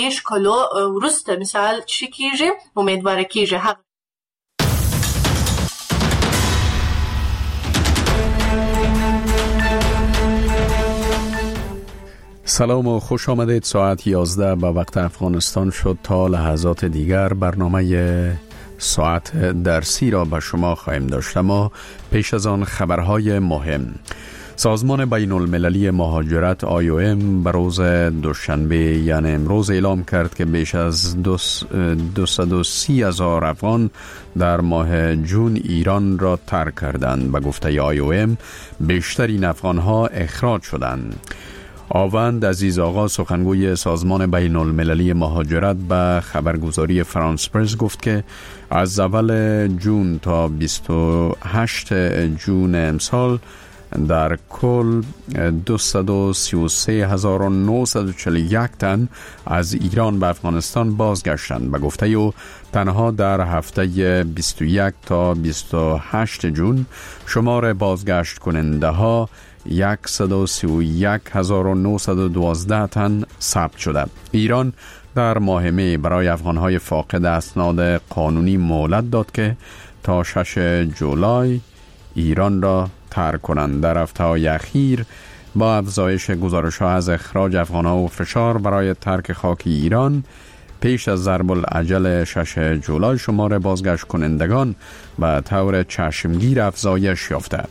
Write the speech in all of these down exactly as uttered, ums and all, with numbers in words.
کلو ورسته مثال چی کیږي امیدواره کیږي حق. سلام و خوش آمدید. ساعت یازده به وقت افغانستان شد. تا لحظات دیگر برنامه ساعت درسی را به شما خواهیم داشت. اما پیش از آن خبرهای مهم. سازمان بین المللی مهاجرت آی او ام به روز دوشنبه یعنی امروز اعلام کرد که بیش از دویست و سی هزار افغان در ماه جون ایران را ترک کردند. به گفته آی او ام بیشترین افغانها اخراج شدند. آوند عزیز آقا سخنگوی سازمان بین المللی مهاجرت به خبرگزاری فرانس پرس گفت که از اول جون تا بیست و هشتم جون امسال در کل دویست و سی و سه هزار و نهصد و چهل و یک تن از ایران به افغانستان بازگشتند. به گفته او تنها در هفته بیست و یک تا بیست و هشتم جون شمار بازگشت کننده ها صد و سی و یک هزار و نهصد و دوازده تن ثبت شده. ایران در ماه می برای افغانهای فاقد اسناد قانونی مهلت داد که تا ششم جولای ایران را ترک کنند. در هفته‌های اخیر با افزایش گزارش‌ها از اخراج افغان‌ها و فشار برای ترک خاک ایران پیش از ضرب العجل ششم جولای شمار بازگشت کنندگان به طور چشمگیر افزایش یافته.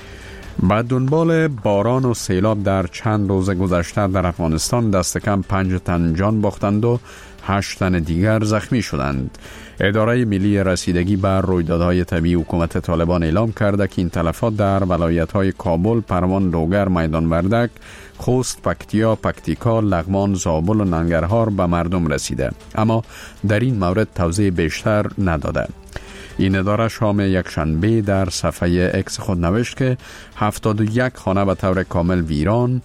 بعد دنبال باران و سیلاب در چند روز گذشته در افغانستان دست کم پنج تن جان باختند و هشت تن دیگر زخمی شدند. اداره ملی رسیدگی بر رویدادهای طبیعی حکومت طالبان اعلام کرده که این تلفات در ولایت‌های کابل، پروان، لوگر، میدان وردک، خوست، پکتیا، پکتیکا، لغمان، زابل و ننگرهار به مردم رسیده، اما در این مورد توضیح بیشتر نداده. این اداره شام یکشنبه در صفحه اکس خود نوشت که هفتاد و یک خانه به طور کامل ویران،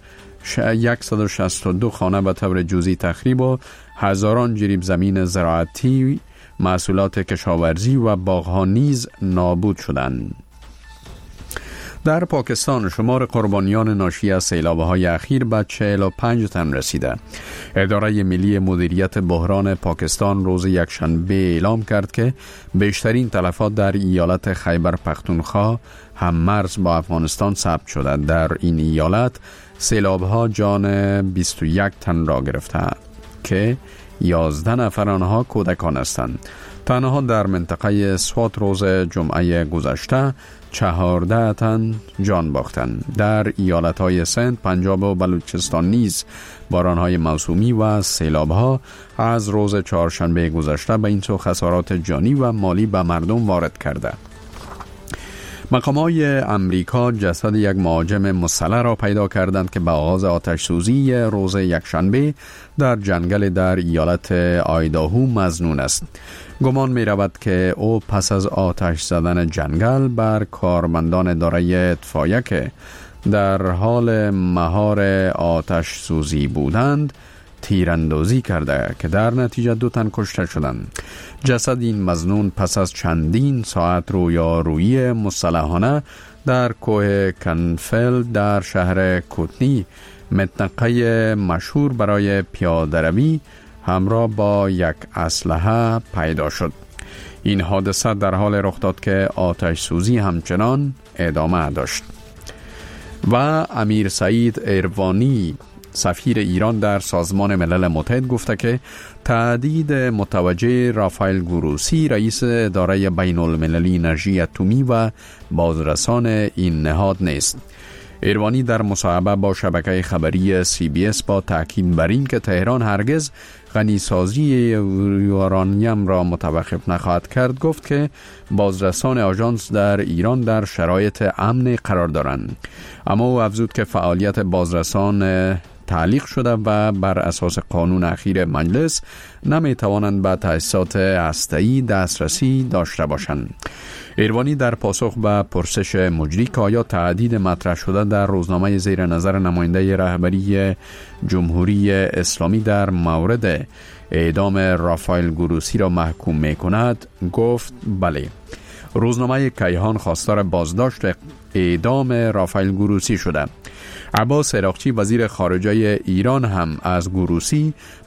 صد و شصت و دو خانه به طور جزئی تخریب و هزاران جریب زمین زراعتی، محصولات کشاورزی و باغ‌ها نیز نابود شدند. در پاکستان شمار قربانیان ناشی از سیلاب‌های اخیر به چهل و پنج تن رسیده. اداره ملی مدیریت بحران پاکستان روز یکشنبه اعلام کرد که بیشترین تلفات در ایالت خیبر پختونخوا هم مرز با افغانستان ثبت شده. در این ایالت سیلاب‌ها جان بیست و یک تن را گرفته که یازده نفر آنها کودکان هستند. تنها در منطقه سوات روز جمعه گذشته چهارده تن جان باختند. در ایالت‌های سند، پنجاب و بلوچستان نیز باران‌های موسومی و سیلاب‌ها از روز چهارشنبه گذشته به این سو خسارات جانی و مالی به مردم وارد کرده. مقامات امریکا جسد یک مهاجم مسلح را پیدا کردند که به آغاز آتش سوزی روز یکشنبه در جنگل در ایالت آیداهو مظنون است. گمان می رود که او پس از آتش زدن جنگل بر کارمندان اداره اطفائیه که در حال مهار آتش سوزی بودند تیراندازی کرده که در نتیجه دو تن کشته شدند. جسد این مظنون پس از چندین ساعت رویارویی مسلحانه در کوه کنفل در شهر کوتنی، منطقه مشهور برای پیاده‌روی، همراه با یک اسلحه پیدا شد. این حادثه در حال رخ داد که آتش سوزی همچنان ادامه داشت. و امیر سعید ایروانی سفیر ایران در سازمان ملل متحد گفته که تهدید متوجه رافائل گروسی رئیس اداره بین المللی انرژی اتمی و بازرسان این نهاد نیست. ایروانی در مصاحبه با شبکه خبری سی بی اس با تاکید بر این که تهران هرگز غنیسازی یورانیم را متوقف نخواهد کرد گفت که بازرسان آژانس در ایران در شرایط امن قرار دارند. اما او افزود که فعالیت بازرسان تعلیق شده و بر اساس قانون اخیر مجلس نمی توانند به تأسیسات هسته‌ای دسترسی داشته باشند. ایروانی در پاسخ به پرسش مجری که آیا تهدید مطرح شده در روزنامه زیر نظر نماینده رهبری جمهوری اسلامی در مورد اعدام رافائل گروسی را محکوم می کند، گفت بله. روزنامه کیهان خواستار بازداشت اعدام رافائل گروسی شده. عباس عراقچی وزیر خارجه ایران هم از گروسی